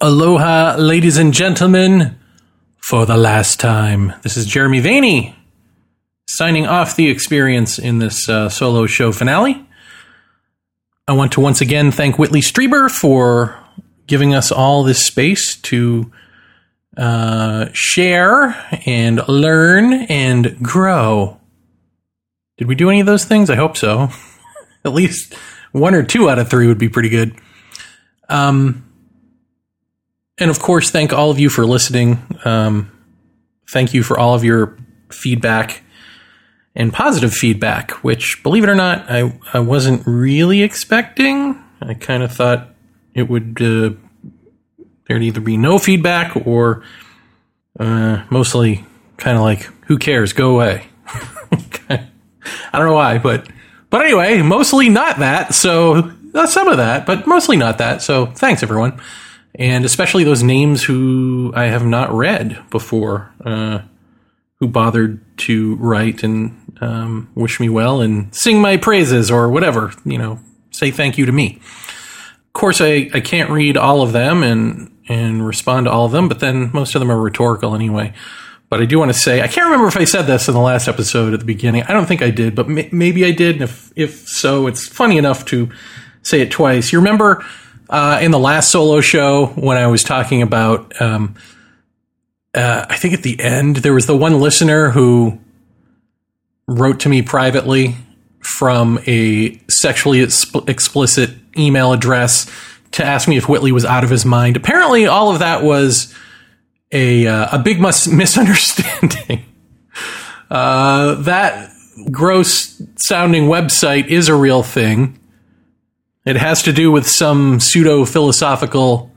Aloha, ladies and gentlemen, for the last time. This is Jeremy Vaeni, signing off the experience in this solo show finale. I want to once again thank Whitley Strieber for giving us all this space to share and learn and grow. Did we do any of those things? I hope so. At least 1 or 2 out of 3 would be pretty good. And of course, thank all of you for listening. Thank you for all of your feedback and positive feedback, which, believe it or not, I wasn't really expecting. I kind of thought it would, there'd either be no feedback or mostly kind of like, who cares, go away. I don't know why, but anyway, mostly not that. So some of that, but mostly not that. So thanks, everyone. And especially those names who I have not read before, who bothered to write and wish me well and sing my praises or whatever, say thank you to me. Of course, I can't read all of them and respond to all of them, but then most of them are rhetorical anyway. But I do want to say, I can't remember if I said this in the last episode at the beginning. I don't think I did, but maybe I did. And if so, it's funny enough to say it twice. You remember in the last solo show when I was talking about, I think at the end, there was the one listener who wrote to me privately from a sexually explicit email address to ask me if Whitley was out of his mind. Apparently, all of that was a big misunderstanding. That gross sounding website is a real thing. It has to do with some pseudo-philosophical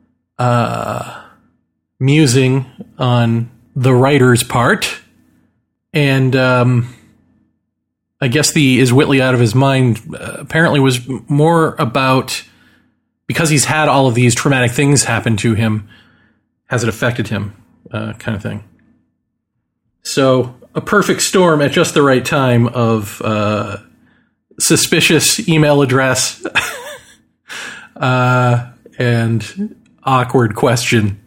musing on the writer's part. And I guess the is Whitley out of his mind apparently was more about, because he's had all of these traumatic things happen to him, has it affected him kind of thing. So a perfect storm at just the right time of suspicious email address and awkward question.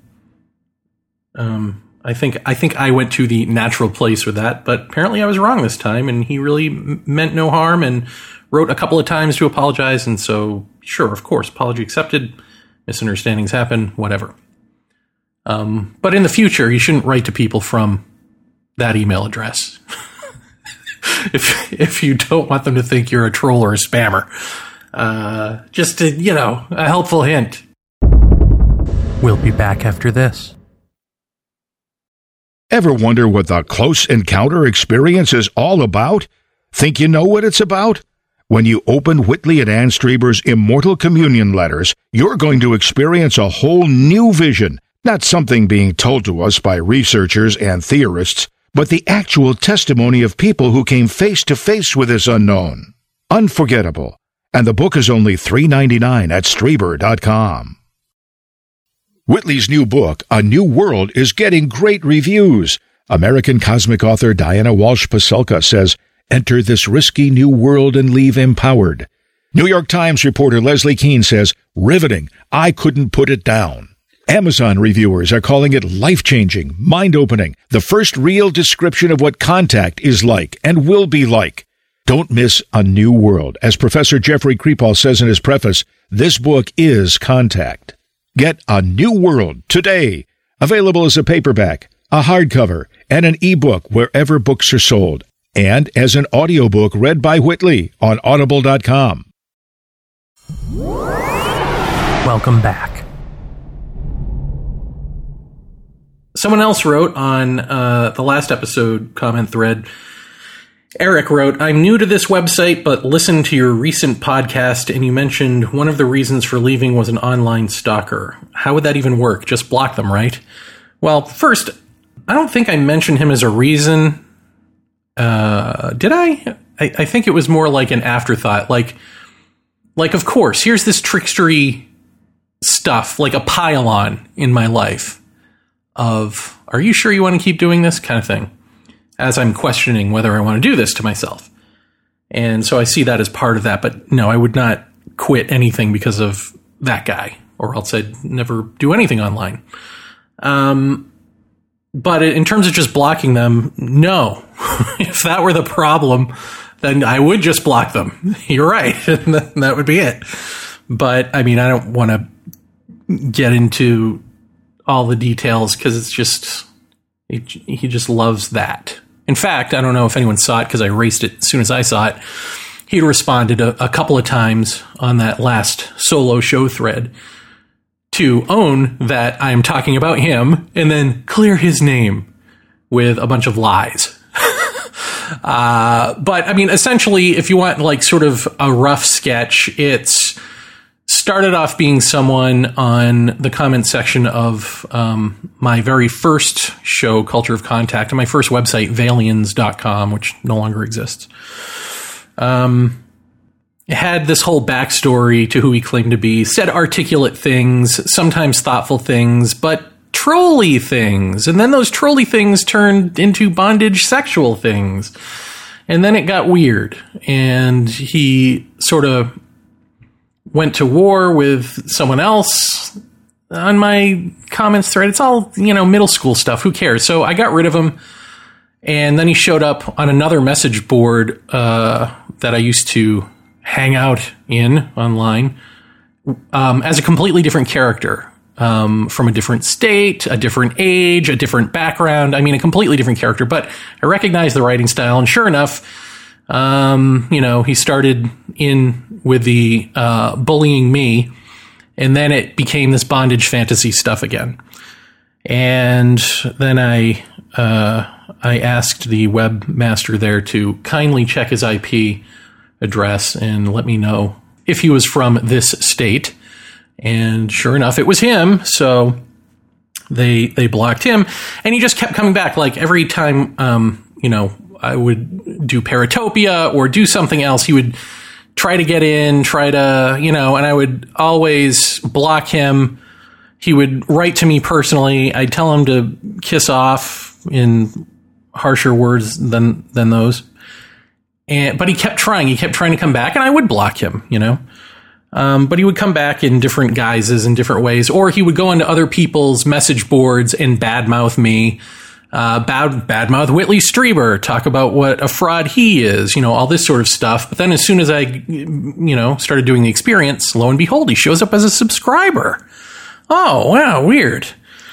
I think I went to the natural place with that, but apparently I was wrong this time, and he really meant no harm and wrote a couple of times to apologize. And so, sure, of course, apology accepted. Misunderstandings happen, whatever. But in the future, you shouldn't write to people from that email address. If you don't want them to think you're a troll or a spammer. Just a helpful hint. We'll be back after this. Ever wonder what the Close Encounter experience is all about? Think you know what it's about? When you open Whitley and Ann Strieber's Immortal Communion letters, you're going to experience a whole new vision, not something being told to us by researchers and theorists, but the actual testimony of people who came face to face with this unknown. Unforgettable. And the book is only $3.99 at Strieber.com. Whitley's new book, A New World, is getting great reviews. American cosmic author Diana Walsh Pasulka says, "Enter this risky new world and leave empowered." New York Times reporter Leslie Kean says, "Riveting. I couldn't put it down." Amazon reviewers are calling it life-changing, mind-opening, the first real description of what contact is like and will be like. Don't miss A New World. As Professor Jeffrey Kripal says in his preface, this book is contact. Get A New World today. Available as a paperback, a hardcover, and an ebook wherever books are sold. And as an audiobook read by Whitley on Audible.com. Welcome back. Someone else wrote on the last episode comment thread, Eric wrote, "I'm new to this website, but listened to your recent podcast, and you mentioned one of the reasons for leaving was an online stalker. How would that even work? Just block them, right?" Well, first, I don't think I mentioned him as a reason. Did I? I think it was more like an afterthought. Like, of course, here's this trickstery stuff, like a pile-on in my life of, are you sure you want to keep doing this kind of thing? As I'm questioning whether I want to do this to myself. And so I see that as part of that. But no, I would not quit anything because of that guy or else I'd never do anything online. But in terms of just blocking them, no. If that were the problem, then I would just block them. You're right. That would be it. But I mean, I don't want to get into all the details because it's just, he just loves that. In fact, I don't know if anyone saw it because I erased it as soon as I saw it. He responded a couple of times on that last solo show thread to own that I'm talking about him and then clear his name with a bunch of lies. But I mean, essentially, if you want like sort of a rough sketch, it's started off being someone on the comment section of my very first show, Culture of Contact, and my first website, Valians.com, which no longer exists. It had this whole backstory to who he claimed to be, said articulate things, sometimes thoughtful things, but trolly things. And then those trolly things turned into bondage sexual things. And then it got weird. And he sort of went to war with someone else on my comments thread. It's all, middle school stuff. Who cares? So I got rid of him. And then he showed up on another message board that I used to hang out in online as a completely different character, from a different state, a different age, a different background. I mean, a completely different character. But I recognized the writing style, and sure enough, he started in with the bullying me, and then it became this bondage fantasy stuff again. And then I asked the webmaster there to kindly check his IP address and let me know if he was from this state. And sure enough, it was him. So they blocked him, and he just kept coming back. Like every time, I would do Paratopia or do something else, he would try to get in, and I would always block him. He would write to me personally. I'd tell him to kiss off in harsher words than those. But he kept trying. He kept trying to come back, and I would block him, But he would come back in different guises, in different ways. Or he would go into other people's message boards and badmouth me. Badmouth Whitley Strieber, talk about what a fraud he is, all this sort of stuff. But then as soon as I, started doing the experience, lo and behold, he shows up as a subscriber. Oh, wow, weird.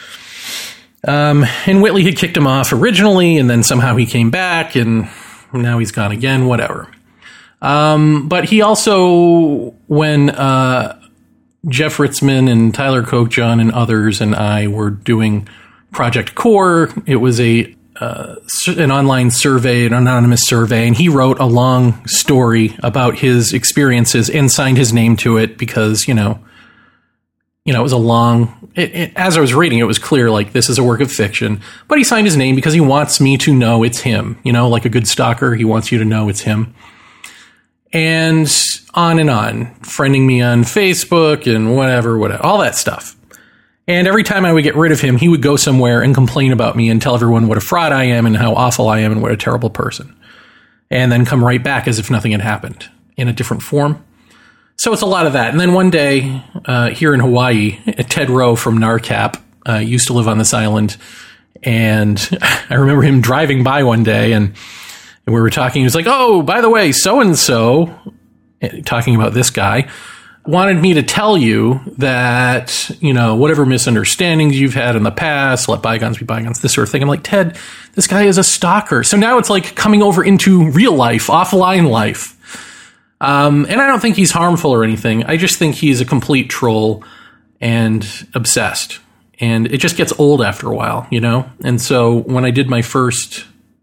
And Whitley had kicked him off originally, and then somehow he came back, and now he's gone again, whatever. But he also, when Jeff Ritzman and Tyler Kochjon and others and I were doing Project Core, it was an online survey, an anonymous survey, and he wrote a long story about his experiences and signed his name to it because, it was a long, as I was reading, it was clear, like, this is a work of fiction, but he signed his name because he wants me to know it's him, like a good stalker, he wants you to know it's him. And on, friending me on Facebook and whatever, all that stuff. And every time I would get rid of him, he would go somewhere and complain about me and tell everyone what a fraud I am and how awful I am and what a terrible person. And then come right back as if nothing had happened in a different form. So it's a lot of that. And then one day, here in Hawaii, Ted Rowe from NARCAP used to live on this island. And I remember him driving by one day and we were talking. He was like, oh, by the way, so-and-so, talking about this guy, wanted me to tell you that, whatever misunderstandings you've had in the past, let bygones be bygones, this sort of thing. I'm like, Ted, this guy is a stalker. So now it's like coming over into real life, offline life. And I don't think he's harmful or anything. I just think he's a complete troll and obsessed. And it just gets old after a while, And so when I did my first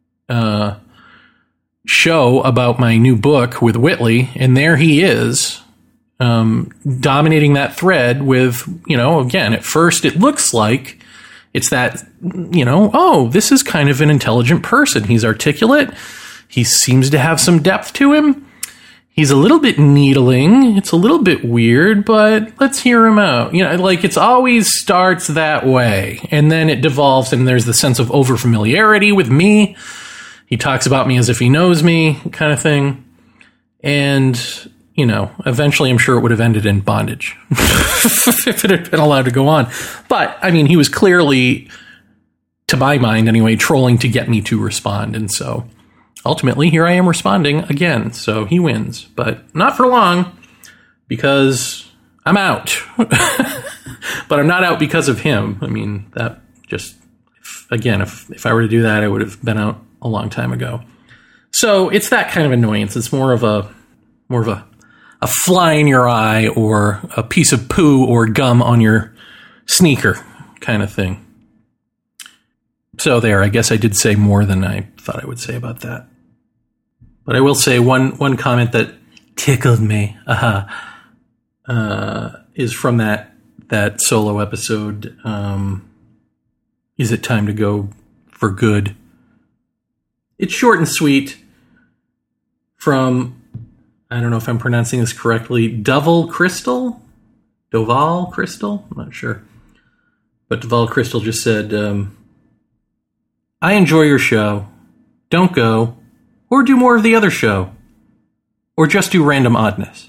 show about my new book with Whitley, and there he is, dominating that thread with, again, at first it looks like it's that, oh, this is kind of an intelligent person. He's articulate. He seems to have some depth to him. He's a little bit needling. It's a little bit weird, but let's hear him out. It's always starts that way. And then it devolves and there's the sense of overfamiliarity with me. He talks about me as if he knows me kind of thing. And, eventually I'm sure it would have ended in bondage if it had been allowed to go on. But, I mean, he was clearly, to my mind anyway, trolling to get me to respond. And so ultimately, here I am responding again. So he wins, but not for long because I'm out. But I'm not out because of him. I mean, that just, if I were to do that, I would have been out a long time ago. So it's that kind of annoyance. It's more of a fly in your eye or a piece of poo or gum on your sneaker kind of thing. So there, I guess I did say more than I thought I would say about that. But I will say one comment that tickled me is from that solo episode. Is it time to go for good? It's short and sweet. From, I don't know if I'm pronouncing this correctly, Doval Crystal? I'm not sure. But Doval Crystal just said, I enjoy your show. Don't go. Or do more of the other show. Or just do random oddness.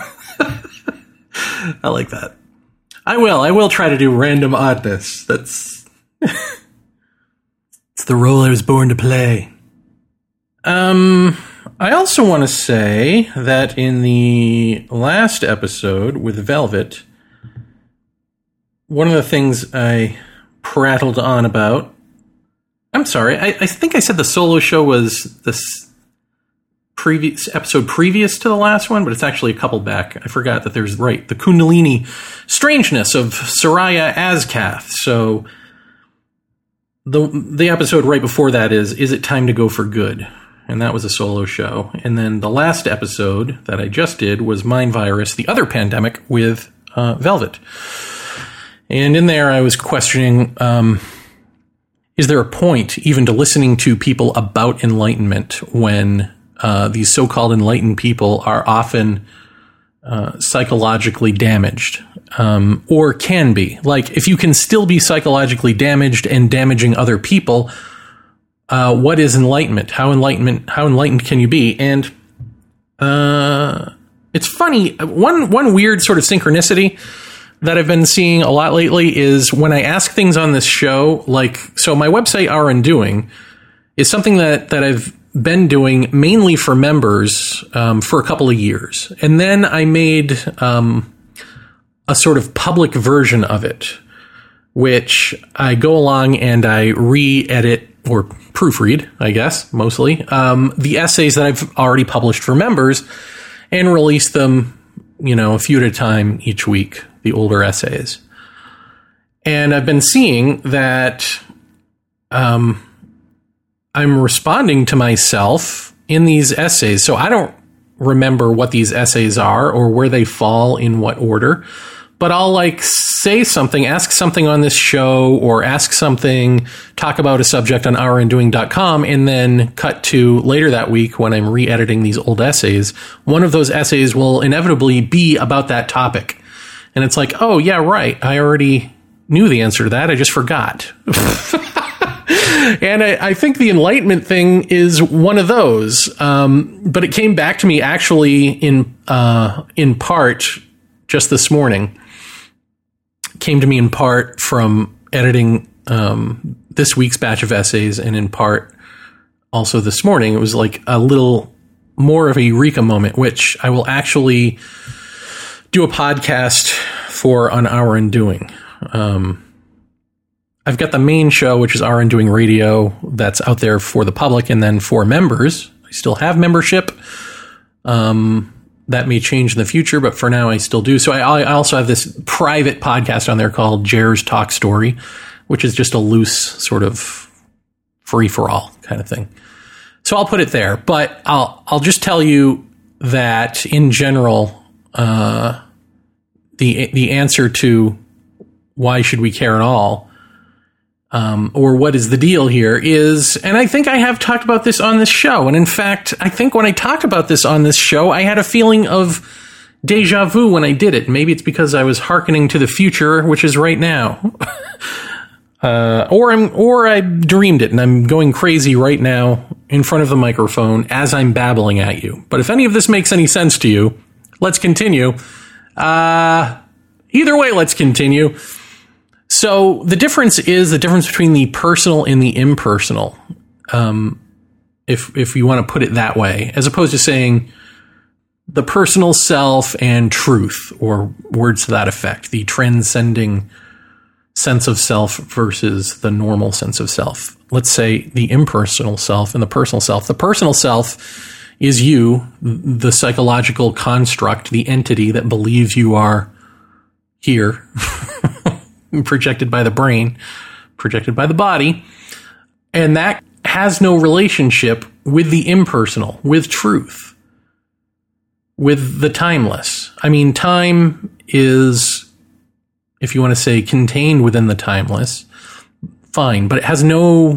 I like that. I will try to do random oddness. It's the role I was born to play. I also want to say that in the last episode with Velvet, one of the things I prattled on about, I'm sorry, I think I said the solo show was this previous episode previous to the last one, but it's actually a couple back. I forgot that there's, the Kundalini strangeness of Soraya Azkath. So the episode right before that is it time to go for good? And that was a solo show. And then the last episode that I just did was Mind Virus, the other pandemic with Velvet. And in there I was questioning, is there a point even to listening to people about enlightenment when these so-called enlightened people are often psychologically damaged, or can be? Like, if you can still be psychologically damaged and damaging other people, what is enlightenment? How enlightened can you be? And it's funny. One weird sort of synchronicity that I've been seeing a lot lately is when I ask things on this show, so my website RN Doing is something that I've been doing mainly for members for a couple of years. And then I made a sort of public version of it, which I go along and I re-edit or proofread, I guess, mostly, the essays that I've already published for members and release them, a few at a time each week, the older essays. And I've been seeing that I'm responding to myself in these essays. So I don't remember what these essays are or where they fall in what order, but I'll say something, ask something on this show or ask something, talk about a subject on rndoing.com, and then cut to later that week when I'm re-editing these old essays. One of those essays will inevitably be about that topic. And it's like, oh yeah, right. I already knew the answer to that. I just forgot. And I think the enlightenment thing is one of those. But it came back to me actually in part just this morning. Came to me in part from editing this week's batch of essays, and in part also this morning. It was like a little more of a eureka moment, which I will actually do a podcast for on RN Doing. I've got the main show, which is RN Doing Radio, that's out there for the public, and then for members. I still have membership. That may change in the future, but for now I still do. So I also have this private podcast on there called Jer's Talk Story, which is just a loose sort of free-for-all kind of thing. So I'll put it there, but I'll just tell you that in general, the answer to why should we care at all, or what is the deal here is, and I think I have talked about this on this show. And in fact, I think when I talked about this on this show, I had a feeling of deja vu when I did it. Maybe it's because I was hearkening to the future, which is right now. Or I dreamed it and I'm going crazy right now in front of the microphone as I'm babbling at you. But if any of this makes any sense to you, let's continue. Either way, let's continue. So the difference is the difference between the personal and the impersonal. If you want to put it that way, as opposed to saying the personal self and truth, or words to that effect, the transcending sense of self versus the normal sense of self. Let's say the impersonal self and the personal self. The personal self is you, the psychological construct, the entity that believes you are here, projected by the brain, projected by the body, and that has no relationship with the impersonal, with truth, with the timeless. I mean, time is, if you want to say contained within the timeless, fine, but it has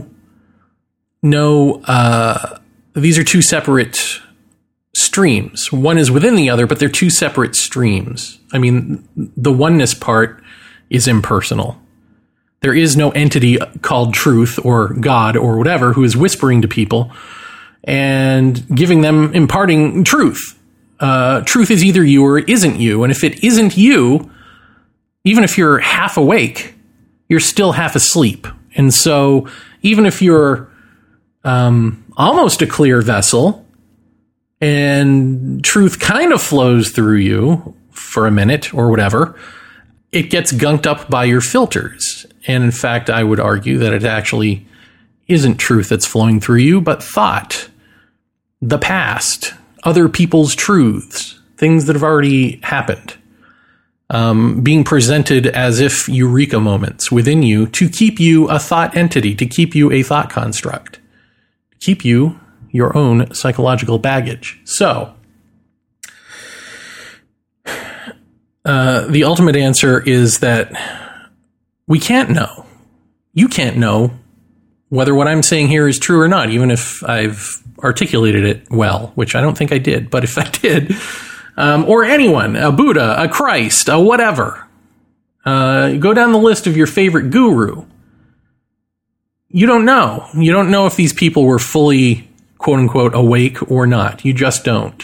these are two separate streams. One is within the other, but they're two separate streams. I mean, the oneness part is impersonal. There is no entity called truth or God or whatever who is whispering to people and giving them, imparting truth. Truth is either you or it isn't you. And if it isn't you, even if you're half awake, you're still half asleep. And so even if you're almost a clear vessel and truth kind of flows through you for a minute or whatever, it gets gunked up by your filters. And in fact, I would argue that it actually isn't truth that's flowing through you, but thought, the past, other people's truths, things that have already happened, being presented as if eureka moments within you to keep you a thought entity, to keep you a thought construct, to keep you your own psychological baggage. So, the ultimate answer is that we can't know. You can't know whether what I'm saying here is true or not, even if I've articulated it well, which I don't think I did. But if I did, or anyone, a Buddha, a Christ, a whatever, go down the list of your favorite guru. You don't know. You don't know if these people were fully, quote unquote, awake or not. You just don't.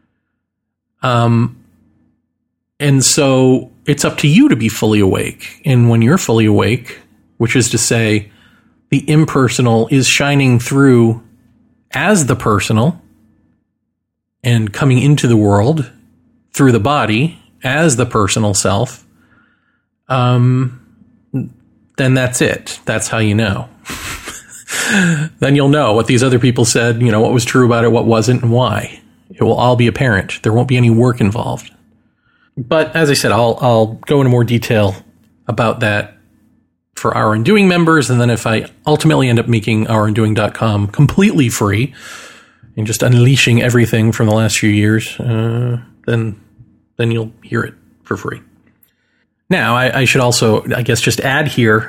And so it's up to you to be fully awake. And when you're fully awake, which is to say, the impersonal is shining through as the personal and coming into the world through the body as the personal self, then that's it. That's how you know. Then you'll know what these other people said, you know, what was true about it, what wasn't, and why. It will all be apparent. There won't be any work involved. But as I said, I'll go into more detail about that for Our Undoing members. And then if I ultimately end up making OurUndoing.com completely free and just unleashing everything from the last few years, then you'll hear it for free. Now, I should also, I guess, just add here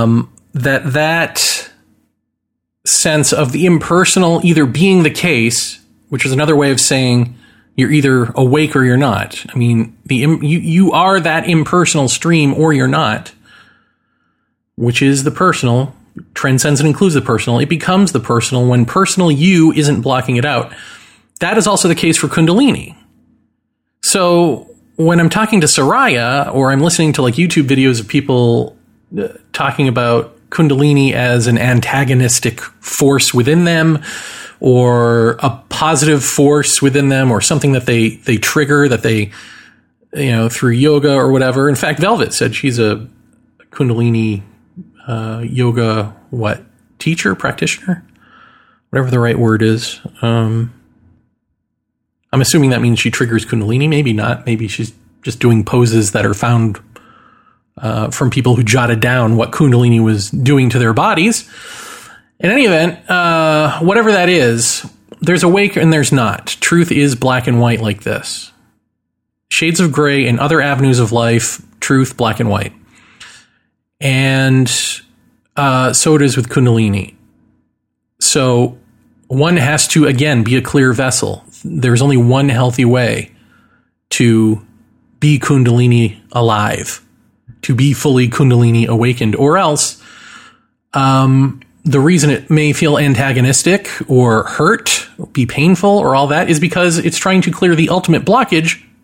that sense of the impersonal either being the case, which is another way of saying you're either awake or you're not. I mean, you are that impersonal stream or you're not, which is the personal, transcends and includes the personal. It becomes the personal when personal you isn't blocking it out. That is also the case for Kundalini. So when I'm talking to Soraya or I'm listening to like YouTube videos of people talking about Kundalini as an antagonistic force within them, or a positive force within them, or something that they trigger, that they, you know, through yoga or whatever. In fact, Velvet said she's a Kundalini yoga, teacher, practitioner, whatever the right word is. I'm assuming that means she triggers Kundalini. Maybe not. Maybe she's just doing poses that are found from people who jotted down what Kundalini was doing to their bodies. In any event, whatever that is, there's awake and there's not. Truth is black and white like this. Shades of gray and other avenues of life, truth, black and white. And so it is with Kundalini. So one has to, again, be a clear vessel. There's only one healthy way to be Kundalini alive, to be fully Kundalini awakened, or else the reason it may feel antagonistic or hurt, be painful or all that is because it's trying to clear the ultimate blockage,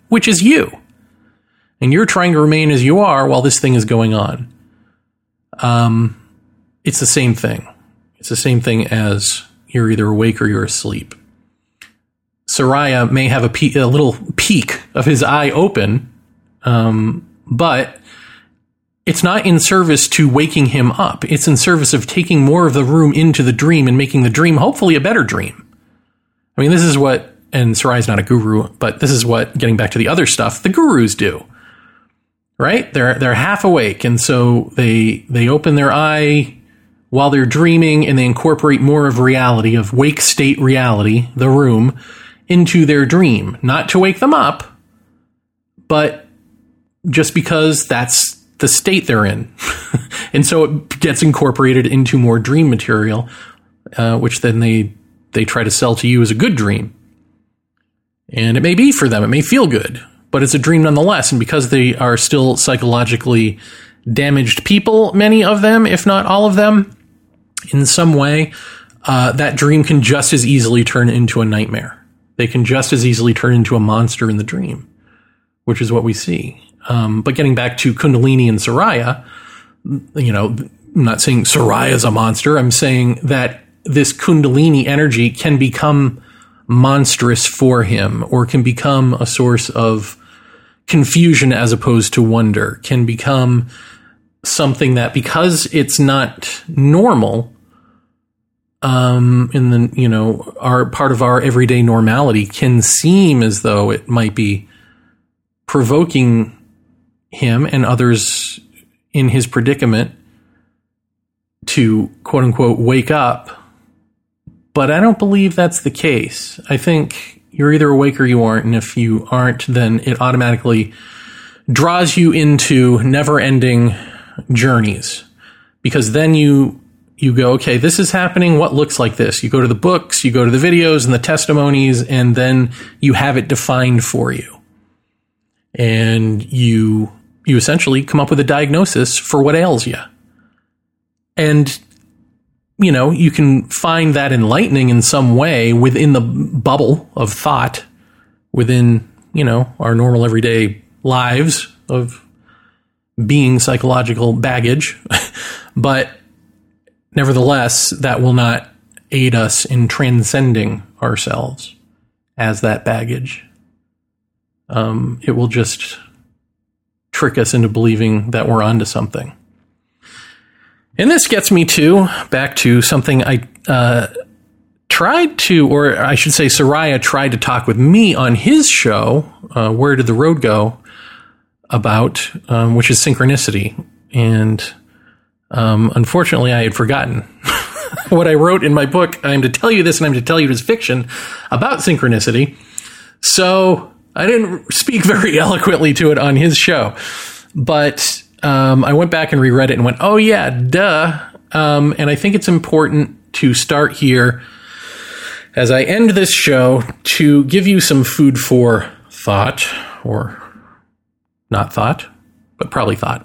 which is you. And you're trying to remain as you are while this thing is going on. It's the same thing. It's the same thing as you're either awake or you're asleep. Soraya may have a little peek of his eye open, but it's not in service to waking him up. It's in service of taking more of the room into the dream and making the dream hopefully a better dream. I mean, this is what, and Soraya's not a guru, but this is what, getting back to the other stuff, the gurus do. Right? They're half awake, and so they open their eye while they're dreaming, and they incorporate more of reality, of wake state reality, the room, into their dream. Not to wake them up, but just because that's the state they're in. And so it gets incorporated into more dream material, which then they try to sell to you as a good dream. And it may be for them, it may feel good, but it's a dream nonetheless. And because they are still psychologically damaged people, many of them, if not all of them, in some way, that dream can just as easily turn into a nightmare. They can just as easily turn into a monster in the dream, which is what we see. But getting back to Kundalini and Soraya, I'm not saying Soraya's a monster. I'm saying that this Kundalini energy can become monstrous for him, or can become a source of confusion as opposed to wonder, can become something that, because it's not normal, in the, our part of our everyday normality, can seem as though it might be provoking him and others in his predicament to, quote unquote, wake up. But I don't believe that's the case. I think you're either awake or you aren't. And if you aren't, then it automatically draws you into never-ending journeys. Because then you go, okay, this is happening. What looks like this? You go to the books, you go to the videos and the testimonies, and then you have it defined for you. And you essentially come up with a diagnosis for what ails you. And you can find that enlightening in some way within the bubble of thought, within, our normal everyday lives of being psychological baggage. But nevertheless, that will not aid us in transcending ourselves as that baggage. It will just trick us into believing that we're onto something. And this gets me back to something I tried to, or I should say Soraya tried to talk with me on his show, Where Did the Road Go?, about, which is synchronicity. And unfortunately, I had forgotten what I wrote in my book. I'm to tell you this, and I'm to tell you it is fiction about synchronicity. So I didn't speak very eloquently to it on his show. But I went back and reread it and went, oh yeah, duh. And I think it's important to start here as I end this show to give you some food for thought, or not thought, but probably thought.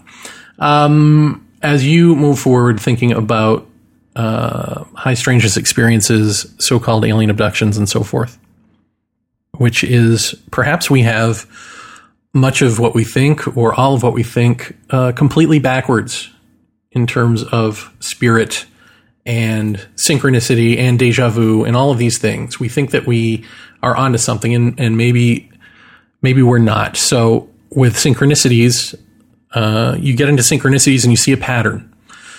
As you move forward thinking about high strangeness experiences, so-called alien abductions, and so forth, which is perhaps we have much of what we think, or all of what we think, completely backwards in terms of spirit and synchronicity and deja vu and all of these things. We think that we are onto something, and maybe we're not. So with synchronicities, you get into synchronicities and you see a pattern.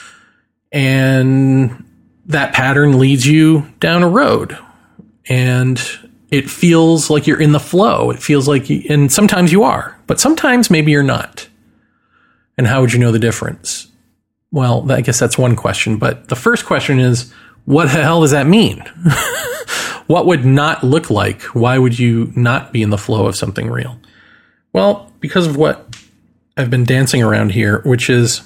And that pattern leads you down a road. And it feels like you're in the flow. It feels like, and sometimes you are, but sometimes maybe you're not. And how would you know the difference? Well, I guess that's one question. But the first question is, what the hell does that mean? What would not look like? Why would you not be in the flow of something real? Well, because of what I've been dancing around here, which is...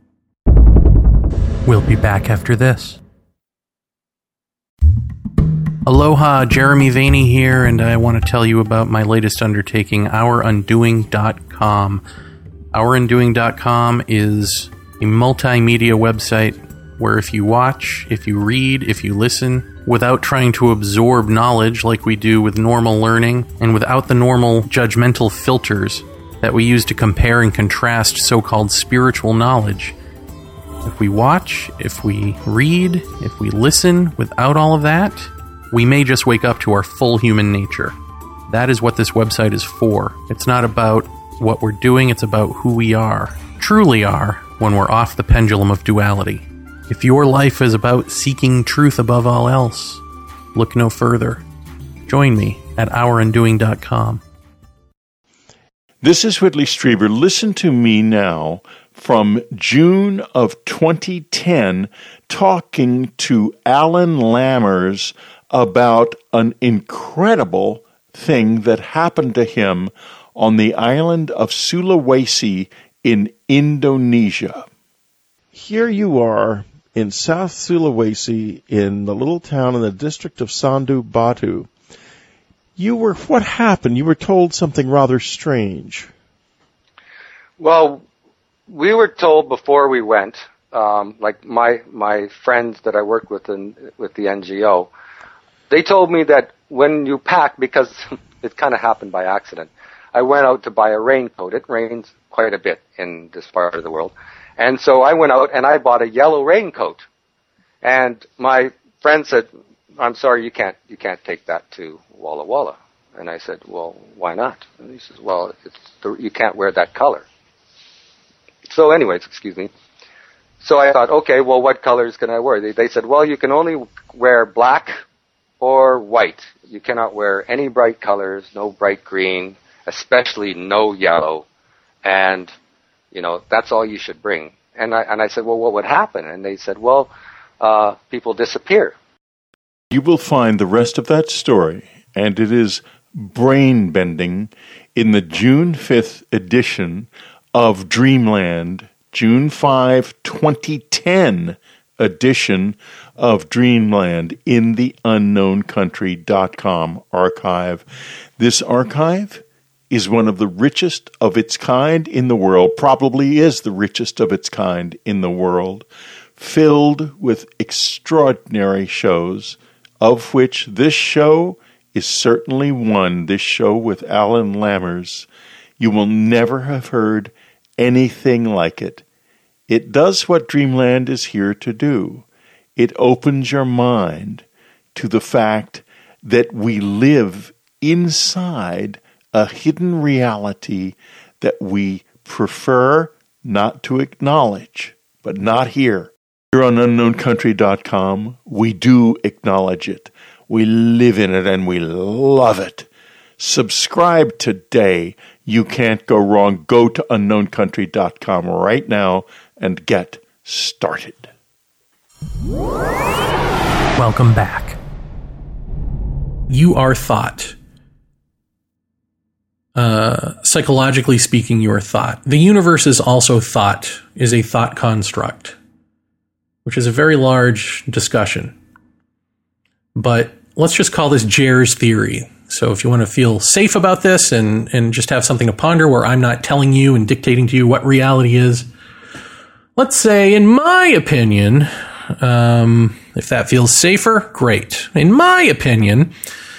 We'll be back after this. Aloha, Jeremy Vaeni here, and I want to tell you about my latest undertaking, OurUndoing.com. OurUndoing.com is a multimedia website where if you watch, if you read, if you listen, without trying to absorb knowledge like we do with normal learning, and without the normal judgmental filters that we use to compare and contrast so-called spiritual knowledge. If we watch, if we read, if we listen without all of that, we may just wake up to our full human nature. That is what this website is for. It's not about what we're doing, it's about who we are, truly are, when we're off the pendulum of duality. If your life is about seeking truth above all else, look no further. Join me at OurUndoing.com. This is Whitley Strieber. Listen to me now from June of 2010 talking to Alan Lammers about an incredible thing that happened to him on the island of Sulawesi in Indonesia. Here you are in South Sulawesi, in the little town in the district of Sandu Batu. What happened? You were told something rather strange. Well, we were told before we went, like my friends that I worked with with the NGO, they told me that when you pack, because it kind of happened by accident, I went out to buy a raincoat. It rains quite a bit in this part of the world. And so I went out and I bought a yellow raincoat. And my friend said, I'm sorry, you can't take that to Walla Walla. And I said, well, why not? And he says, well, you can't wear that color. So anyways, excuse me. So I thought, okay, well, what colors can I wear? They said, well, you can only wear black or white. You cannot wear any bright colors, no bright green, especially no yellow. And, that's all you should bring. And I said, well, what would happen? And they said, well, people disappear. You will find the rest of that story, and it is brain-bending, in the June 5th edition of Dreamland, June 5, 2010 edition of Dreamland in the UnknownCountry.com archive. This archive is one of the richest of its kind in the world, probably is the richest of its kind in the world, filled with extraordinary shows, of which this show is certainly one, this show with Alan Lammers. You will never have heard anything like it. It does what Dreamland is here to do. It opens your mind to the fact that we live inside a hidden reality that we prefer not to acknowledge, but not here. Here on UnknownCountry.com, we do acknowledge it. We live in it and we love it. Subscribe today. You can't go wrong. Go to UnknownCountry.com right now and get started. Welcome back. You are thought. Psychologically speaking, you are thought. The universe is also thought, is a thought construct, which is a very large discussion. But let's just call this Jer's theory. So if you want to feel safe about this and just have something to ponder where I'm not telling you and dictating to you what reality is, let's say, in my opinion, if that feels safer, great. In my opinion,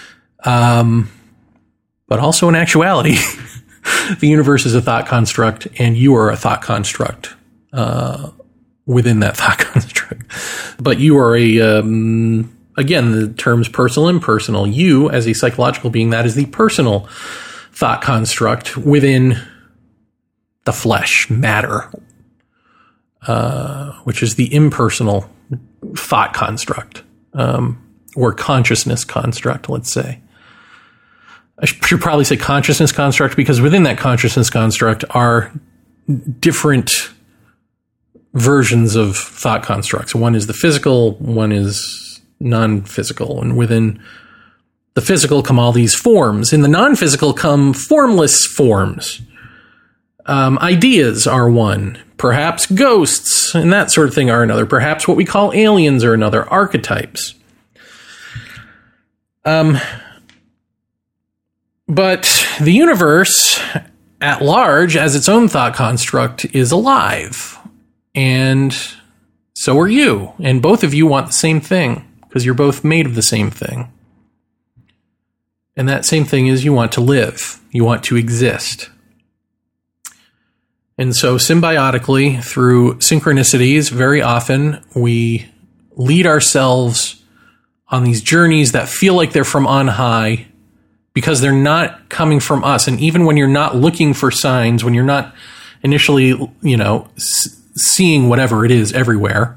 but also in actuality, the universe is a thought construct and you are a thought construct within that thought construct. But you are again, the term's personal, impersonal. You, as a psychological being, that is the personal thought construct within the flesh, matter, which is the impersonal thought construct, or consciousness construct, let's say. I should probably say consciousness construct, because within that consciousness construct are different versions of thought constructs. One is the physical, one is non-physical. And within the physical come all these forms. In the non-physical come formless forms. Ideas are one. Perhaps ghosts and that sort of thing are another. Perhaps what we call aliens are another. Archetypes. But the universe at large, as its own thought construct, is alive. And so are you. And both of you want the same thing, because you're both made of the same thing. And that same thing is you want to live. You want to exist. And so symbiotically, through synchronicities, very often we lead ourselves on these journeys that feel like they're from on high because they're not coming from us. And even when you're not looking for signs, when you're not initially, seeing whatever it is everywhere,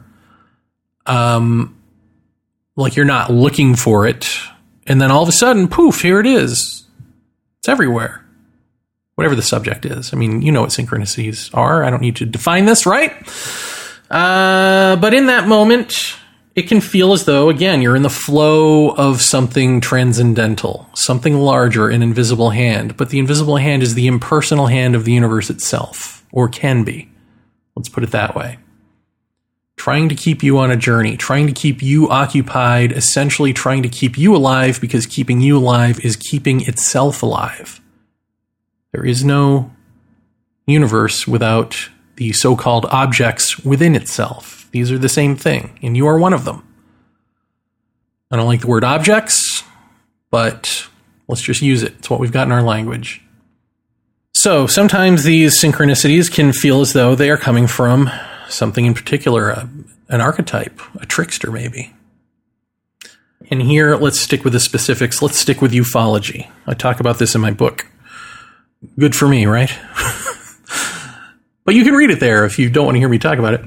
like you're not looking for it, and then all of a sudden, poof, here it is. It's everywhere. Whatever the subject is. I mean, you know what synchronicities are. I don't need to define this, right? But in that moment, it can feel as though, again, you're in the flow of something transcendental, something larger, an invisible hand. But the invisible hand is the impersonal hand of the universe itself, or can be. Let's put it that way. Trying to keep you on a journey, trying to keep you occupied, essentially trying to keep you alive, because keeping you alive is keeping itself alive. There is no universe without the so-called objects within itself. These are the same thing, and you are one of them. I don't like the word objects, but let's just use it. It's what we've got in our language. So sometimes these synchronicities can feel as though they are coming from something in particular, an archetype, a trickster maybe. And here, let's stick with the specifics. Let's stick with ufology. I talk about this in my book. Good for me, right? But you can read it there if you don't want to hear me talk about it.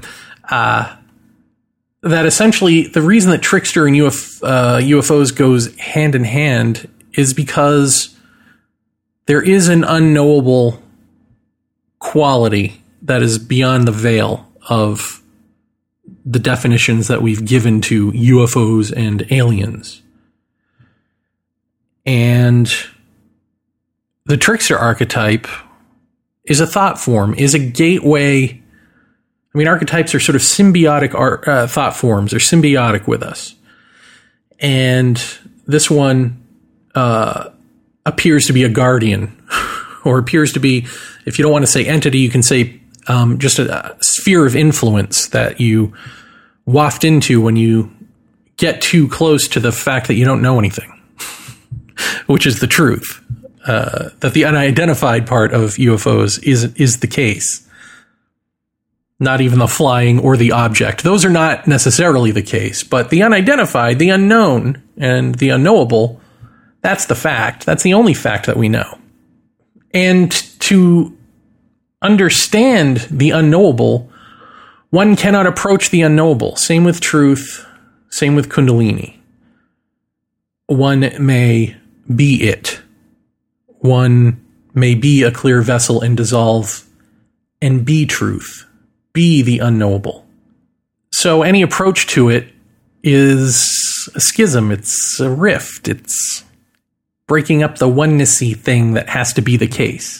That essentially, the reason that trickster and UFOs goes hand in hand is because there is an unknowable quality that is beyond the veil of the definitions that we've given to UFOs and aliens. And the trickster archetype is a thought form, is a gateway. I mean, archetypes are sort of symbiotic thought forms. They're symbiotic with us. And this one appears to be a guardian, or appears to be, if you don't want to say entity, you can say just a sphere of influence that you waft into when you get too close to the fact that you don't know anything, which is the truth. That the unidentified part of UFOs is the case. Not even the flying or the object. Those are not necessarily the case, but the unidentified, the unknown, and the unknowable, that's the fact. That's the only fact that we know. And to understand the unknowable, one cannot approach the unknowable. Same with truth, same with Kundalini. One may be it. One may be a clear vessel and dissolve and be truth, be the unknowable. So any approach to it is a schism, it's a rift, it's breaking up the oneness-y thing that has to be the case.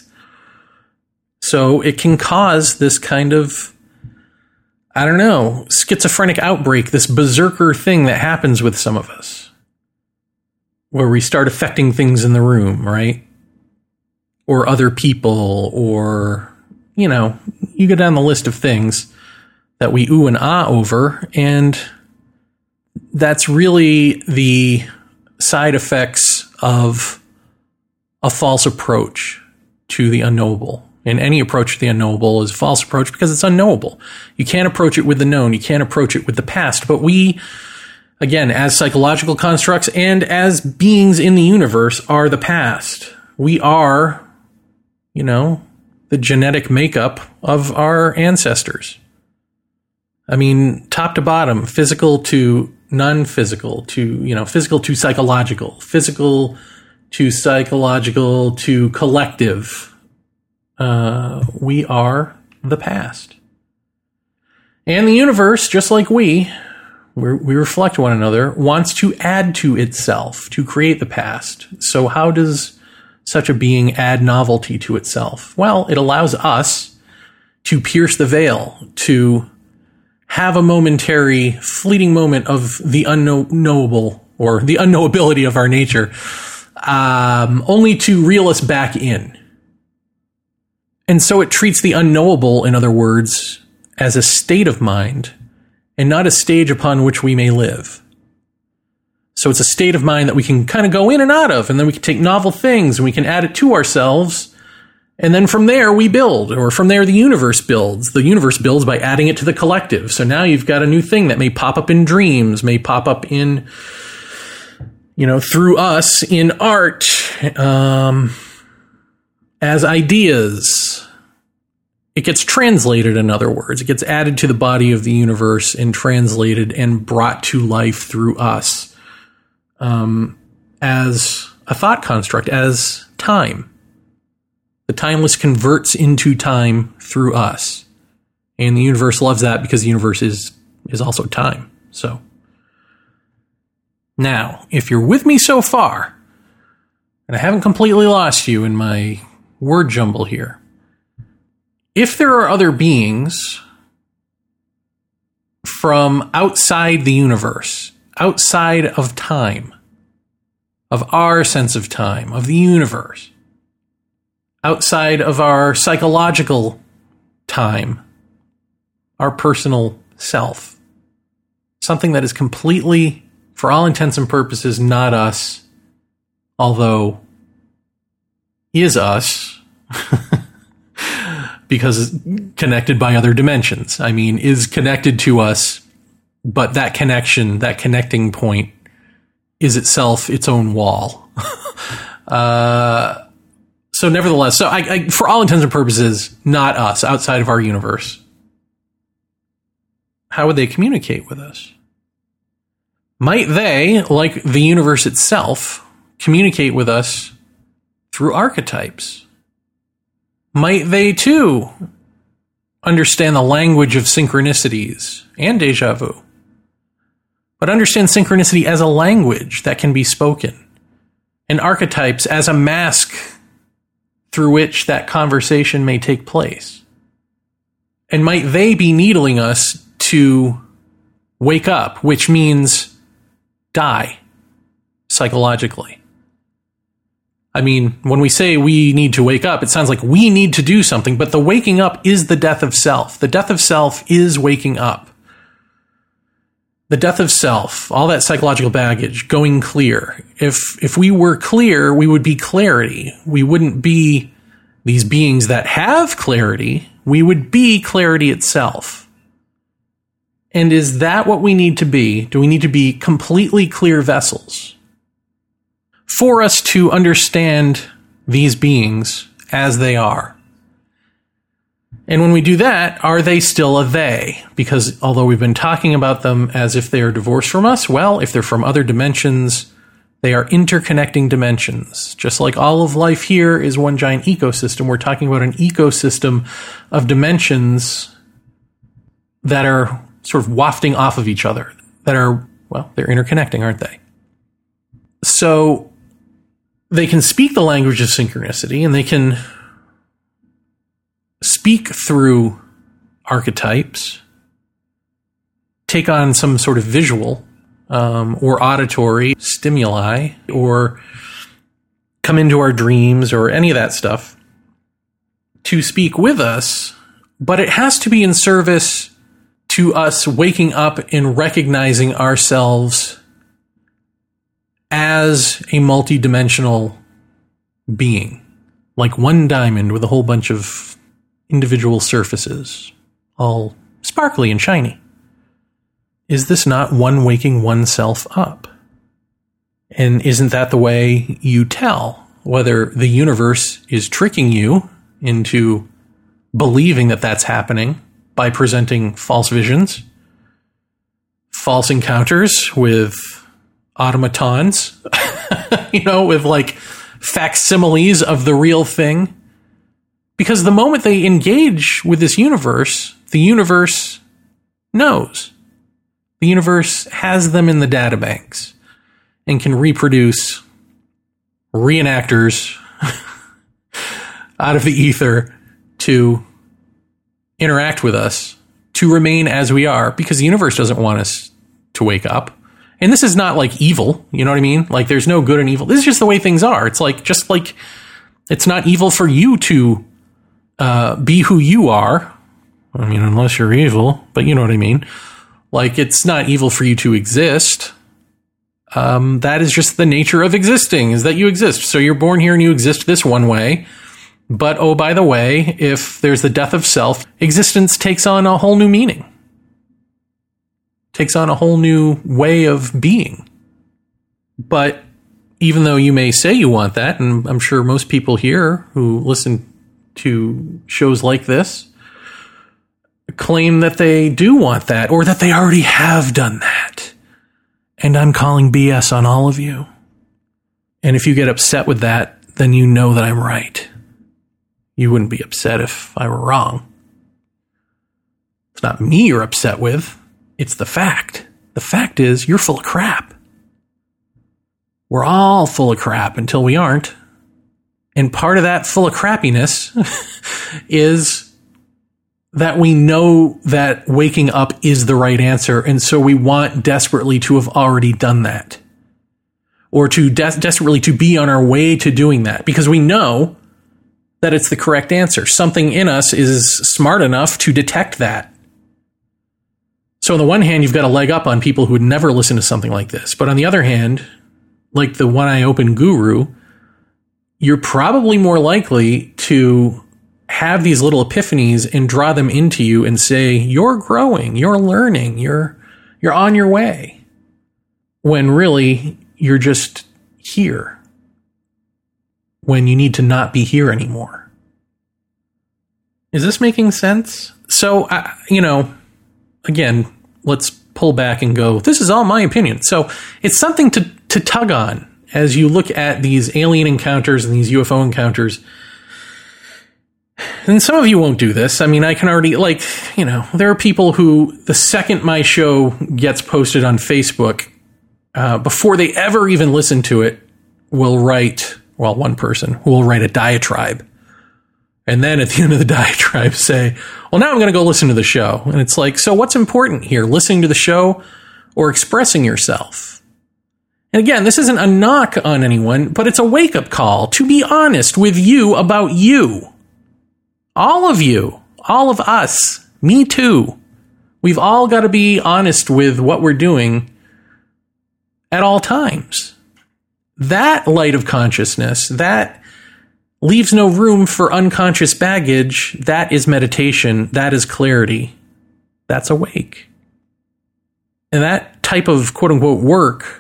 So it can cause this kind of, I don't know, schizophrenic outbreak, this berserker thing that happens with some of us, where we start affecting things in the room, right? Or other people, or, you go down the list of things that we ooh and ah over, and that's really the side effects of a false approach to the unknowable. And any approach to the unknowable is a false approach because it's unknowable. You can't approach it with the known. You can't approach it with the past. But we, again, as psychological constructs and as beings in the universe, are the past. We are, the genetic makeup of our ancestors. I mean, top to bottom, physical to non-physical, to, physical to psychological, physical to psychological to collective. We are the past. And the universe, just like we reflect one another, wants to add to itself, to create the past. So how does such a being add novelty to itself? Well, it allows us to pierce the veil, to have a momentary, fleeting moment of the unknowable, or the unknowability of our nature, only to reel us back in. And so it treats the unknowable, in other words, as a state of mind and not a stage upon which we may live. So it's a state of mind that we can kind of go in and out of, and then we can take novel things and we can add it to ourselves. And then from there we build, or from there the universe builds. The universe builds by adding it to the collective. So now you've got a new thing that may pop up in dreams, may pop up in, through us in art, as ideas. It gets translated, in other words. It gets added to the body of the universe and translated and brought to life through us as a thought construct, as time. The timeless converts into time through us. And the universe loves that because the universe is also time. So, now, if you're with me so far, and I haven't completely lost you in my word jumble here, if there are other beings from outside the universe, outside of time, of our sense of time, of the universe, outside of our psychological time, our personal self, something that is completely, for all intents and purposes, not us, although is us, because it's connected by other dimensions. I mean, is connected to us, but that connection, that connecting point, is itself its own wall. So nevertheless, I for all intents and purposes, not us, outside of our universe. How would they communicate with us? Might they, like the universe itself, communicate with us through archetypes? Might they, too, understand the language of synchronicities and déjà vu, but understand synchronicity as a language that can be spoken, and archetypes as a mask through which that conversation may take place? And might they be needling us to wake up, which means die psychologically? I mean, when we say we need to wake up, it sounds like we need to do something, but the waking up is the death of self. The death of self is waking up. The death of self, all that psychological baggage, going clear. If we were clear, we would be clarity. We wouldn't be these beings that have clarity. We would be clarity itself. And is that what we need to be? Do we need to be completely clear vessels for us to understand these beings as they are? And when we do that, are they still a they? Because although we've been talking about them as if they are divorced from us, well, if they're from other dimensions, they are interconnecting dimensions. Just like all of life here is one giant ecosystem, we're talking about an ecosystem of dimensions that are sort of wafting off of each other, that are, well, they're interconnecting, aren't they? So they can speak the language of synchronicity, and they can speak through archetypes, take on some sort of visual or auditory stimuli, or come into our dreams, or any of that stuff to speak with us, but it has to be in service to us waking up and recognizing ourselves as a multidimensional being, like one diamond with a whole bunch of individual surfaces, all sparkly and shiny. Is this not one waking oneself up? And isn't that the way you tell whether the universe is tricking you into believing that that's happening by presenting false visions, false encounters with automatons, with like facsimiles of the real thing? Because the moment they engage with this universe, the universe knows. The universe has them in the databanks and can reproduce reenactors out of the ether to interact with us, to remain as we are, because the universe doesn't want us to wake up. And this is not like evil, you know what I mean? Like there's no good and evil. This is just the way things are. It's like, just like it's not evil for you to be who you are. I mean, unless you're evil, but you know what I mean. Like, it's not evil for you to exist. That is just the nature of existing, is that you exist. So you're born here and you exist this one way. But, oh, by the way, if there's the death of self, existence takes on a whole new meaning. Takes on a whole new way of being. But even though you may say you want that, and I'm sure most people here who listen to shows like this claim that they do want that, or that they already have done that. And I'm calling BS on all of you. And if you get upset with that, then you know that I'm right. You wouldn't be upset if I were wrong. It's not me you're upset with. It's the fact. The fact is, you're full of crap. We're all full of crap until we aren't. And part of that full of crappiness is that we know that waking up is the right answer. And so we want desperately to have already done that. Or to desperately to be on our way to doing that. Because we know that it's the correct answer. Something in us is smart enough to detect that. So on the one hand, you've got a leg up on people who would never listen to something like this. But on the other hand, like the one-eye open guru, you're probably more likely to have these little epiphanies and draw them into you and say, you're growing, you're learning, you're on your way. When really, you're just here. When you need to not be here anymore. Is this making sense? So, again, let's pull back and go, this is all my opinion. So it's something to tug on as you look at these alien encounters and these UFO encounters. And some of you won't do this. I mean, I can already, there are people who, the second my show gets posted on Facebook, before they ever even listen to it, will write, one person who will write a diatribe. And then at the end of the diatribe say, well, now I'm going to go listen to the show. And it's like, so what's important here? Listening to the show or expressing yourself? And again, this isn't a knock on anyone, but it's a wake-up call to be honest with you about you. All of you. All of us. Me too. We've all got to be honest with what we're doing at all times. That light of consciousness, that leaves no room for unconscious baggage. That is meditation. That is clarity. That's awake. And that type of quote unquote work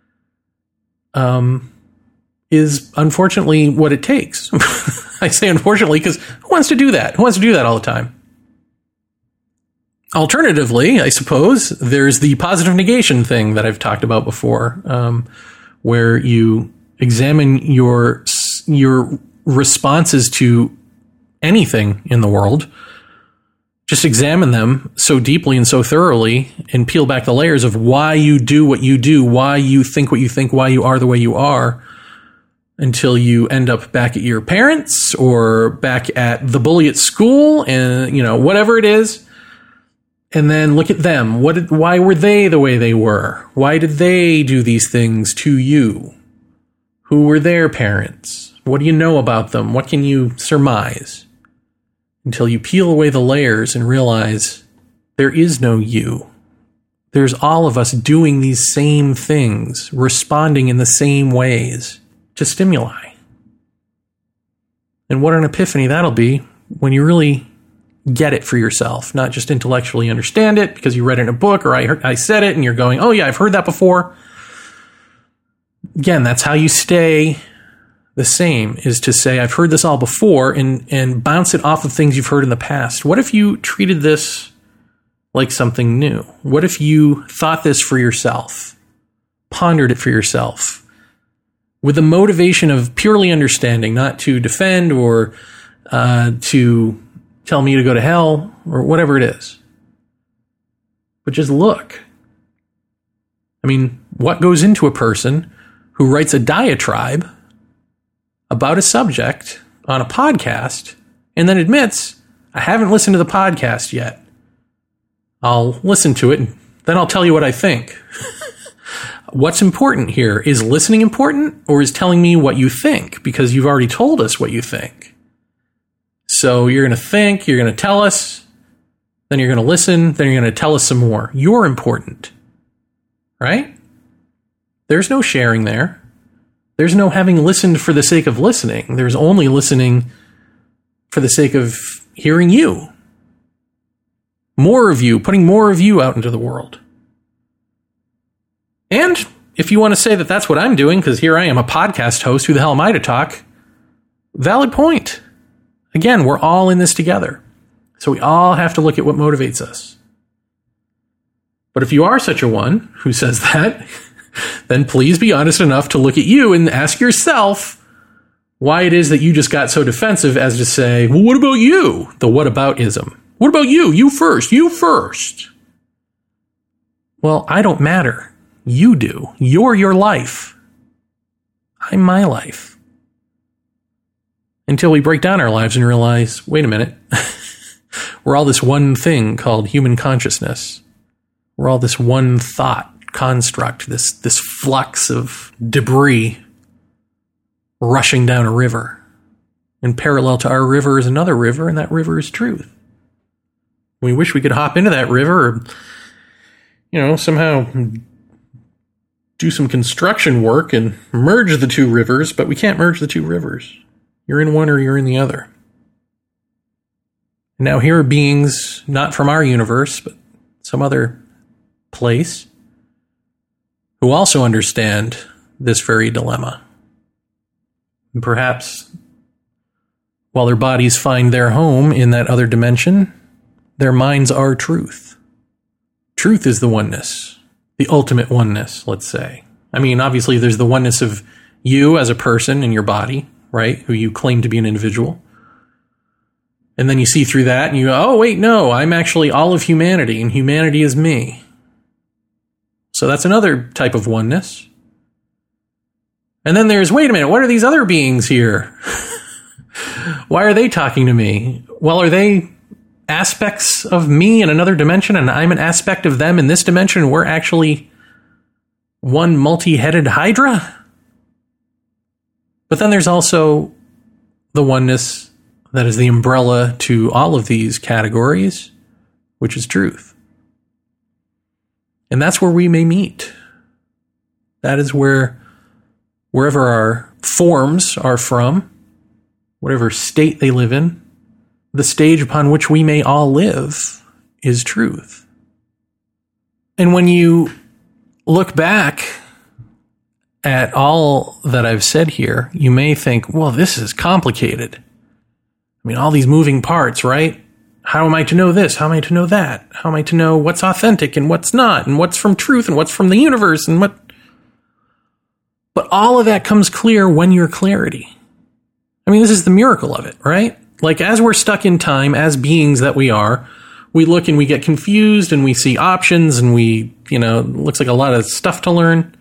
is unfortunately what it takes. I say unfortunately because who wants to do that? Who wants to do that all the time? Alternatively, I suppose, there's the positive negation thing that I've talked about before, where you examine your responses to anything in the world. Just examine them so deeply and so thoroughly and peel back the layers of why you do what you do, why you think what you think, why you are the way you are, until you end up back at your parents or back at the bully at school and, whatever it is. And then look at them. Why were they the way they were? Why did they do these things to you? Who were their parents? What do you know about them? What can you surmise? Until you peel away the layers and realize there is no you. There's all of us doing these same things, responding in the same ways to stimuli. And what an epiphany that'll be when you really get it for yourself, not just intellectually understand it because you read it in a book or I said it and you're going, oh yeah, I've heard that before. Again, that's how you stay the same, is to say, I've heard this all before and bounce it off of things you've heard in the past. What if you treated this like something new? What if you thought this for yourself, pondered it for yourself, with the motivation of purely understanding, not to defend or to tell me to go to hell or whatever it is. But just look. I mean, what goes into a person who writes a diatribe about a subject on a podcast and then admits, I haven't listened to the podcast yet. I'll listen to it and then I'll tell you what I think. What's important here? Is listening important or is telling me what you think? Because you've already told us what you think. So you're going to think, you're going to tell us, then you're going to listen, then you're going to tell us some more. You're important, right? There's no sharing there. There's no having listened for the sake of listening. There's only listening for the sake of hearing you. More of you, putting more of you out into the world. And if you want to say that that's what I'm doing, because here I am, a podcast host, who the hell am I to talk? Valid point. Again, we're all in this together. So we all have to look at what motivates us. But if you are such a one who says that, then please be honest enough to look at you and ask yourself why it is that you just got so defensive as to say, well, what about you? The whataboutism. What about you? You first. You first. Well, I don't matter. You do. You're your life. I'm my life. Until we break down our lives and realize, wait a minute, we're all this one thing called human consciousness. We're all this one thought construct, this flux of debris rushing down a river. And parallel to our river is another river, and that river is truth. We wish we could hop into that river or, somehow do some construction work and merge the two rivers, but we can't merge the two rivers. You're in one or you're in the other. Now here are beings not from our universe, but some other place who also understand this very dilemma. And perhaps while their bodies find their home in that other dimension, their minds are truth. Truth is the oneness, the ultimate oneness, let's say. I mean, obviously there's the oneness of you as a person in your body, right? Who you claim to be an individual. And then you see through that and you go, oh, wait, no, I'm actually all of humanity and humanity is me. So that's another type of oneness. And then there's, wait a minute, what are these other beings here? Why are they talking to me? Well, are they aspects of me in another dimension and I'm an aspect of them in this dimension and we're actually one multi-headed hydra? But then there's also the oneness that is the umbrella to all of these categories, which is truth. And that's where we may meet. That is wherever our forms are from, whatever state they live in, the stage upon which we may all live is truth. And when you look back at all that I've said here, you may think, well, this is complicated. I mean, all these moving parts, right? How am I to know this? How am I to know that? How am I to know what's authentic and what's not? And what's from truth and what's from the universe and what? But all of that comes clear when you're clarity. I mean, this is the miracle of it, right? Like, as we're stuck in time, as beings that we are, we look and we get confused and we see options and we, it looks like a lot of stuff to learn.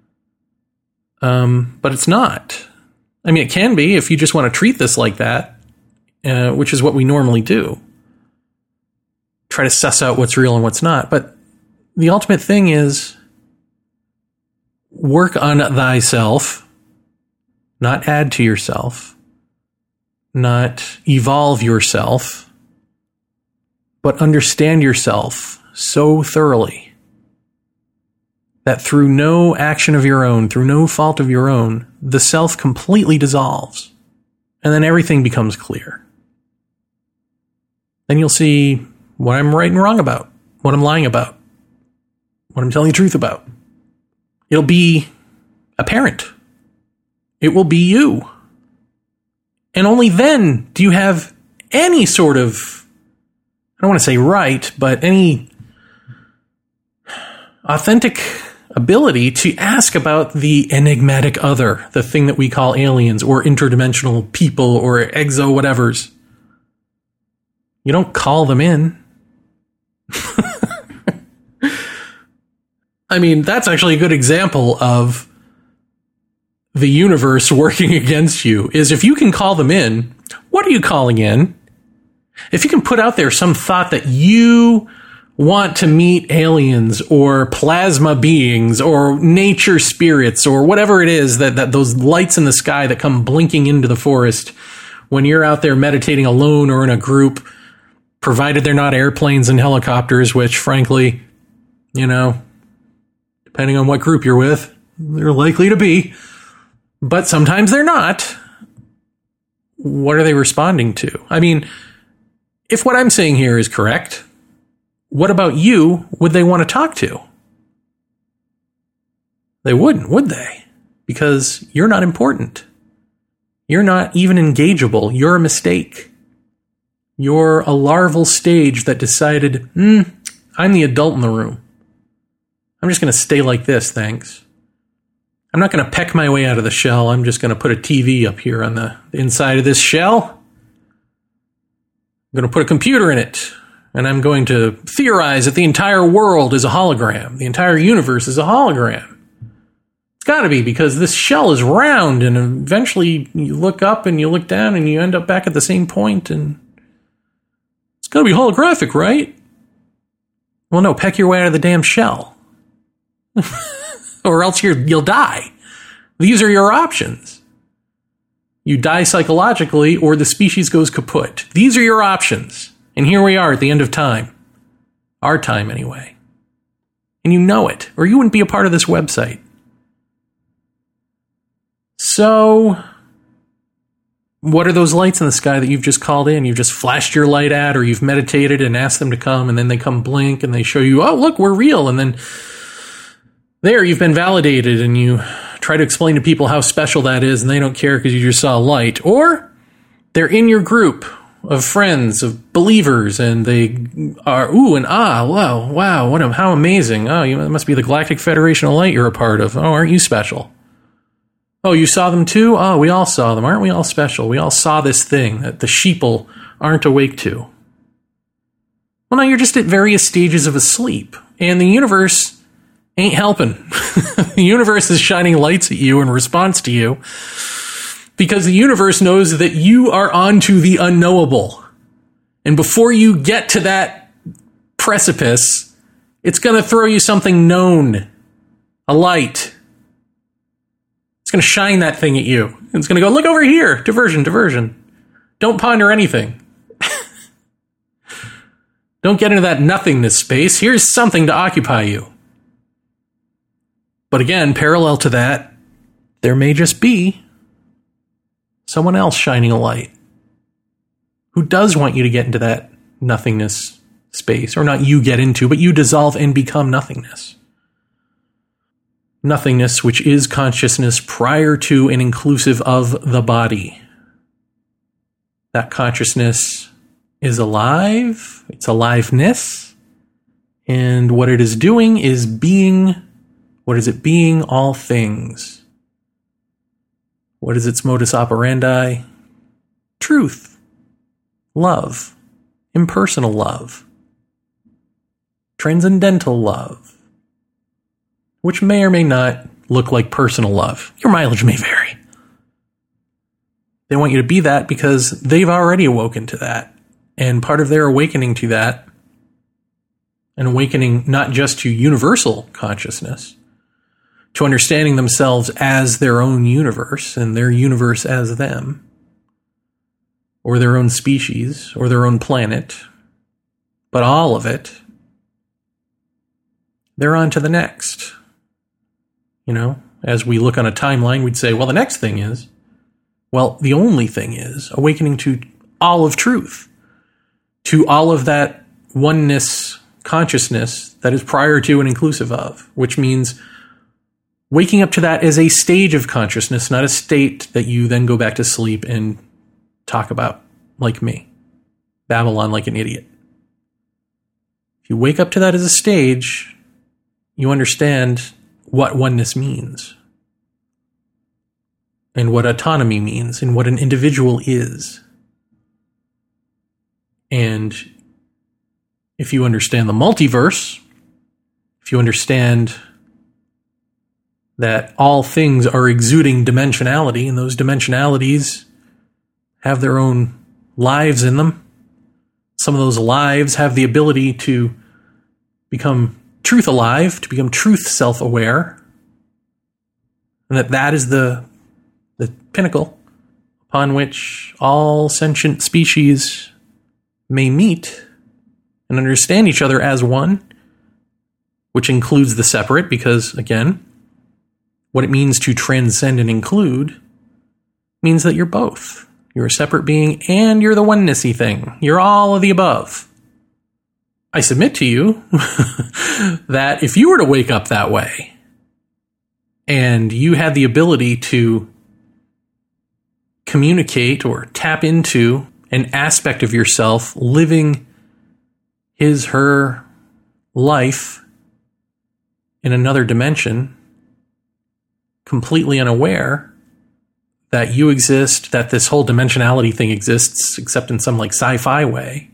But it's not. I mean, it can be if you just want to treat this like that, which is what we normally do. Try to suss out what's real and what's not. But the ultimate thing is work on thyself, not add to yourself, not evolve yourself, but understand yourself so thoroughly that through no action of your own, through no fault of your own, the self completely dissolves. And then everything becomes clear. Then you'll see what I'm right and wrong about, what I'm lying about, what I'm telling the truth about. It'll be apparent. It will be you. And only then do you have any sort of, I don't want to say right, but any authentic ability to ask about the enigmatic other, the thing that we call aliens or interdimensional people or exo whatevers. You don't call them in. I mean, that's actually a good example of the universe working against you, is if you can call them in, what are you calling in? If you can put out there some thought that you want to meet aliens or plasma beings or nature spirits or whatever it is, that those lights in the sky that come blinking into the forest when you're out there meditating alone or in a group, provided they're not airplanes and helicopters, which frankly, depending on what group you're with, They're likely to be, but sometimes they're not. What are they responding to? I mean, if what I'm saying here is correct, what about you would they want to talk to? They wouldn't, would they? Because you're not important. You're not even engageable. You're a mistake. You're a larval stage that decided, I'm the adult in the room. I'm just going to stay like this, thanks. I'm not going to peck my way out of the shell. I'm just going to put a TV up here on the inside of this shell. I'm going to put a computer in it. And I'm going to theorize that the entire world is a hologram. The entire universe is a hologram. It's got to be, because this shell is round, and eventually you look up and you look down and you end up back at the same point, and it's got to be holographic, right? Well, no, peck your way out of the damn shell. Or else you'll die. These are your options. You die psychologically, or the species goes kaput. These are your options. And here we are at the end of time. Our time, anyway. And you know it, or you wouldn't be a part of this website. So, what are those lights in the sky that you've just called in? You've just flashed your light at, or you've meditated and asked them to come, and then they come blink, and they show you, oh, look, we're real. And then there, you've been validated, and you try to explain to people how special that is, and they don't care because you just saw a light. Or they're in your group of friends, of believers, and they are, ooh and ah, wow, how amazing. Oh, it must be the Galactic Federation of Light you're a part of. Oh, aren't you special? Oh, you saw them too? Oh, we all saw them. Aren't we all special? We all saw this thing that the sheeple aren't awake to. Well, no, you're just at various stages of a sleep, and the universe ain't helping. The universe is shining lights at you in response to you, because the universe knows that you are onto the unknowable. And before you get to that precipice, it's going to throw you something known, a light. It's going to shine that thing at you. It's going to go, look over here. Diversion. Don't ponder anything. Don't get into that nothingness space. Here's something to occupy you. But again, parallel to that, there may just be someone else shining a light who does want you to get into that nothingness space. Or not you get into, but you dissolve and become nothingness. Nothingness, which is consciousness prior to and inclusive of the body. That consciousness is alive. It's aliveness. And what it is doing is being. What is it being? All things. What is its modus operandi? Truth. Love. Impersonal love. Transcendental love. Which may or may not look like personal love. Your mileage may vary. They want you to be that because they've already awoken to that. And part of their awakening to that, an awakening not just to universal consciousness, to understanding themselves as their own universe and their universe as them, or their own species, or their own planet, but all of it, they're on to the next. You know, as we look on a timeline, we'd say, well, the next thing is, well, the only thing is awakening to all of truth, to all of that oneness consciousness that is prior to and inclusive of, which means waking up to that as a stage of consciousness, not a state that you then go back to sleep and talk about like me, babble on like an idiot. If you wake up to that as a stage, you understand what oneness means, and what autonomy means, and what an individual is. And if you understand the multiverse, if you understand that all things are exuding dimensionality, and those dimensionalities have their own lives in them, some of those lives have the ability to become truth alive, to become truth self-aware, and that is the pinnacle upon which all sentient species may meet and understand each other as one, which includes the separate, because, again, what it means to transcend and include means that you're both. You're a separate being and you're the oneness-y thing. You're all of the above. I submit to you that if you were to wake up that way and you had the ability to communicate or tap into an aspect of yourself living his, her life in another dimension, completely unaware that you exist, that this whole dimensionality thing exists, except in some like sci-fi way,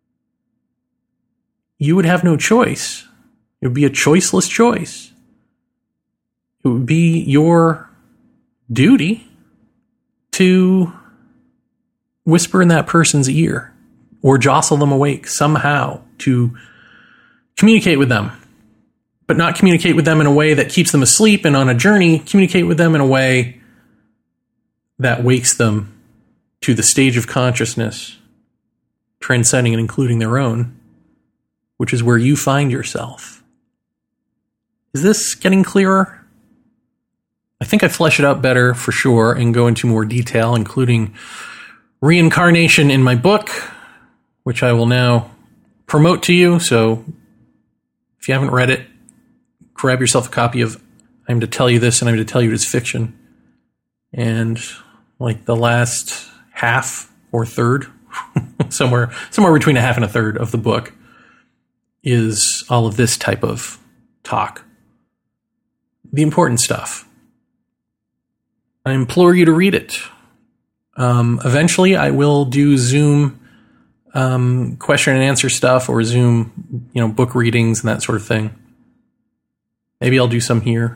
you would have no choice. It would be a choiceless choice. It would be your duty to whisper in that person's ear or jostle them awake somehow to communicate with them, but not communicate with them in a way that keeps them asleep and on a journey. Communicate with them in a way that wakes them to the stage of consciousness, transcending and including their own, which is where you find yourself. Is this getting clearer? I think I flesh it out better for sure and go into more detail, including reincarnation in my book, which I will now promote to you. So if you haven't read it, grab yourself a copy of I'm to Tell You This and I'm to Tell You It Is Fiction. And like the last half or third, somewhere between a half and a third of the book is all of this type of talk. The important stuff. I implore you to read it. Eventually I will do Zoom question and answer stuff or Zoom, book readings and that sort of thing. Maybe I'll do some here.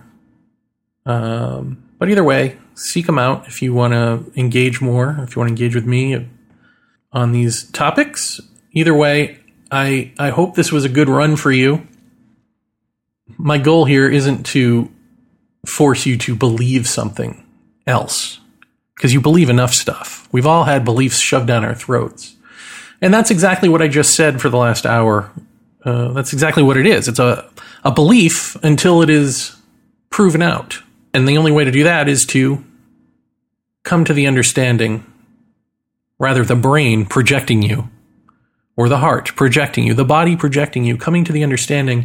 But either way, seek them out if you want to engage more, if you want to engage with me on these topics. Either way, I hope this was a good run for you. My goal here isn't to force you to believe something else, because you believe enough stuff. We've all had beliefs shoved down our throats. And that's exactly what I just said for the last hour. That's exactly what it is. It's a belief until it is proven out. And the only way to do that is to come to the understanding, rather the brain projecting you, or the heart projecting you, the body projecting you, coming to the understanding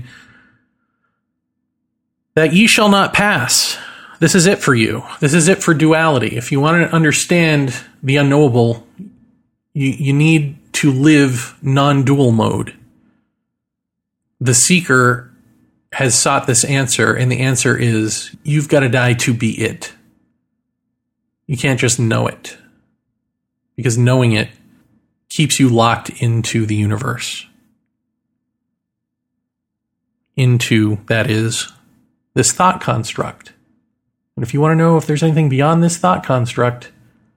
that ye shall not pass. This is it for you. This is it for duality. If you want to understand the unknowable, you need to live non-dual mode. The seeker has sought this answer, and the answer is you've got to die to be it. You can't just know it, because knowing it keeps you locked into the universe. Into, that is, this thought construct. And if you want to know if there's anything beyond this thought construct,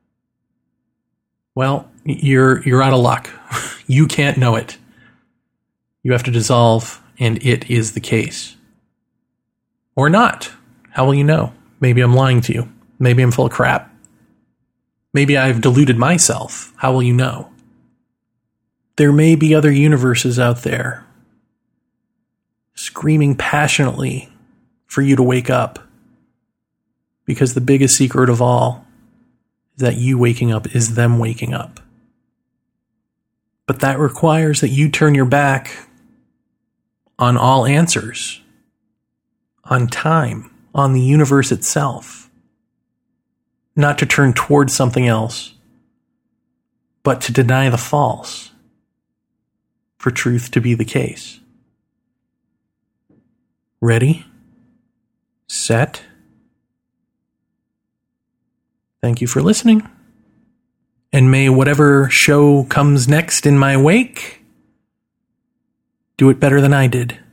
well, you're out of luck. You can't know it. You have to dissolve, and it is the case. Or not. How will you know? Maybe I'm lying to you. Maybe I'm full of crap. Maybe I've deluded myself. How will you know? There may be other universes out there screaming passionately for you to wake up, because the biggest secret of all is that you waking up is them waking up. But that requires that you turn your back on all answers, on time, on the universe itself. Not to turn towards something else, but to deny the false for truth to be the case. Ready? Set? Thank you for listening. And may whatever show comes next in my wake do it better than I did.